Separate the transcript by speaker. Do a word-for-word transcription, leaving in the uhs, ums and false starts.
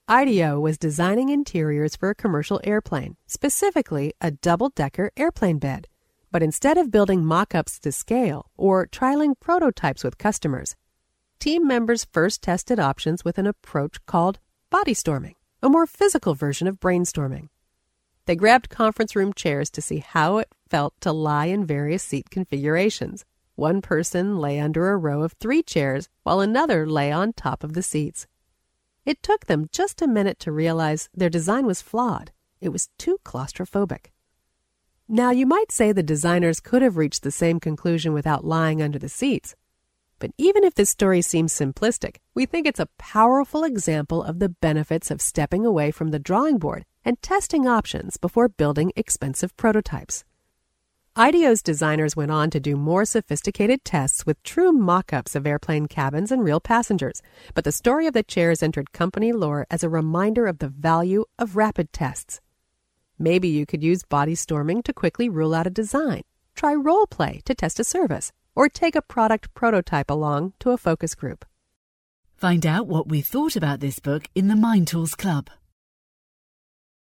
Speaker 1: IDEO was designing interiors for a commercial airplane, specifically a double-decker airplane bed. But instead of building mock-ups to scale or trialing prototypes with customers, team members first tested options with an approach called body storming, a more physical version of brainstorming. They grabbed conference room chairs to see how it felt to lie in various seat configurations. One person lay under a row of three chairs while another lay on top of the seats. It took them just a minute to realize their design was flawed. It was too claustrophobic. Now, you might say the designers could have reached the same conclusion without lying under the seats. But even if this story seems simplistic, we think it's a powerful example of the benefits of stepping away from the drawing board and testing options before building expensive prototypes. IDEO's designers went on to do more sophisticated tests with true mock-ups of airplane cabins and real passengers, but the story of the chairs entered company lore as a reminder of the value of rapid tests. Maybe you could use body storming to quickly rule out a design, try role play to test a service, or take a product prototype along to a focus group.
Speaker 2: Find out what we thought about this book in the Mind Tools Club.